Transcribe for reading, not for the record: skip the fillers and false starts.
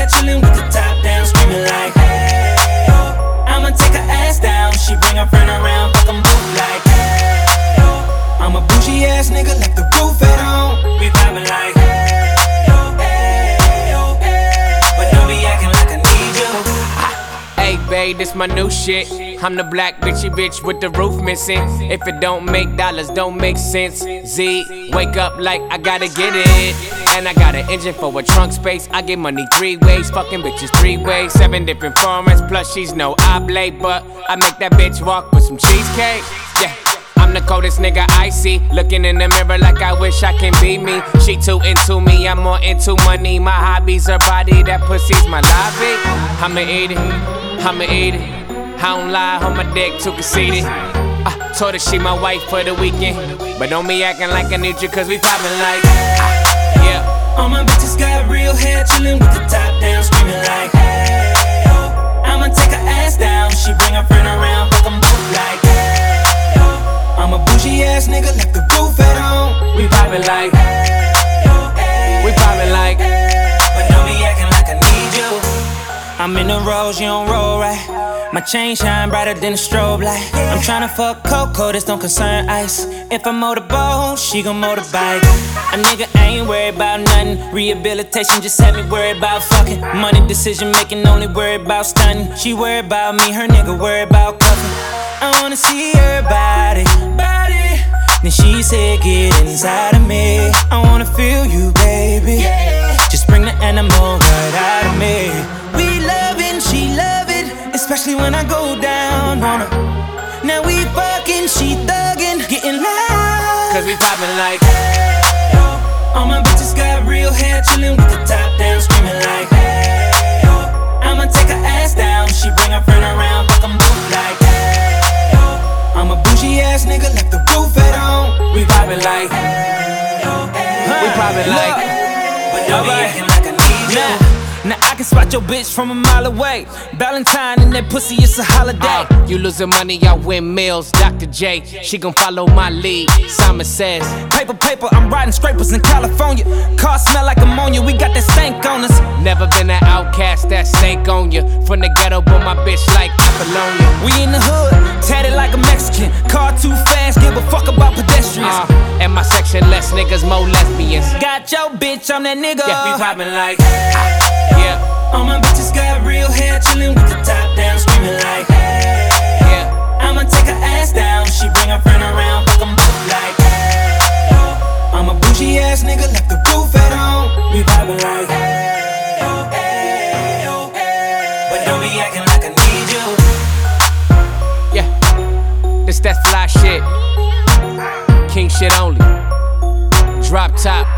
hair, chillin' with the top down, screaming like, hey, oh. I'ma take her ass down, she bring her friend around, fuck 'em both like, hey, oh. I'm a bougie ass nigga, left the roof at home. We vibin' like, hey, oh, hey, oh, hey. But don't be acting like I need you. Hey babe, this my new shit. I'm the black bitchy bitch with the roof missing. If it don't make dollars, don't make sense. Z, wake up like I gotta get it. And I got an engine for a trunk space. I get money 3 ways, fucking bitches 3 ways. 7 different formats, plus she's no oblate. But I make that bitch walk with some cheesecake. Yeah, I'm the coldest nigga I see. Looking in the mirror like I wish I can be me. She too into me, I'm more into money. My hobby's her body, that pussy's my lobby. I'ma eat it, I'ma eat it. I don't lie, on my dick, too conceited. I told her she my wife for the weekend. But don't be acting like I need you, cause we poppin' like, yeah. All my bitches got real hair, chillin' with the top down, screaming like, hey, oh. I'ma take her ass down, she bring her friend around, fuck 'em both like, hey, oh. I'm a bougie ass nigga, left the roof at home. We poppin' like, hey, oh, hey, we poppin' like, but don't be acting like I need you. I'm in the rose, you don't roll right. My chain shine brighter than a strobe light. I'm tryna fuck Coco, this don't concern ice. If I motorboat, she gon' motorbike. A nigga ain't worried about nothing. Rehabilitation just had me worried about fucking. Money decision making, only worried about stunning. She worried about me, her nigga worried about cuffing. I wanna see her body. Then she said, get inside of me. I wanna feel you, baby. Just bring the animal right out of me. We lovin', she love it, especially when I go down on her. Now we fucking, she thuggin', getting loud. cause we poppin' like, hey, oh. All my bitches got real hair, chillin' with the top down, screaming like, hey, oh. I'ma take her ass down, she bring her friend around, fuck 'em both like, hey, oh. I'm a bougie ass nigga, left the roof at home. we poppin' like, hey, oh, hey, we poppin' like, but don't be acting like I need you. Now I can spot your bitch from a mile away. Valentine and that pussy, it's a holiday. You losing money, I win meals. Dr. J, she gon' follow my lead. Simon says, Paper, paper, I'm riding scrapers in California. Car smell like ammonia, we got that stank on us. never been an outcast, that snake on you. From the ghetto, but my bitch like Apollonia. We in the hood, tatted like a Mexican. Car too fast, give a fuck about pedestrians. And my section, less niggas, more lesbians. Got your bitch, I'm that nigga. Yeah, we poppin' like, yeah. All my bitches got real hair, chillin' with the top down, screaming like, hey, yeah. I'ma take her ass down, she bring her friend around, fuck 'em both like, hey, oh. I'm a bougie ass nigga, left the roof at home. We vibin' like, hey, oh, hey, oh, hey. But don't be acting like I need you. Yeah, this that fly shit. King shit only. Drop top.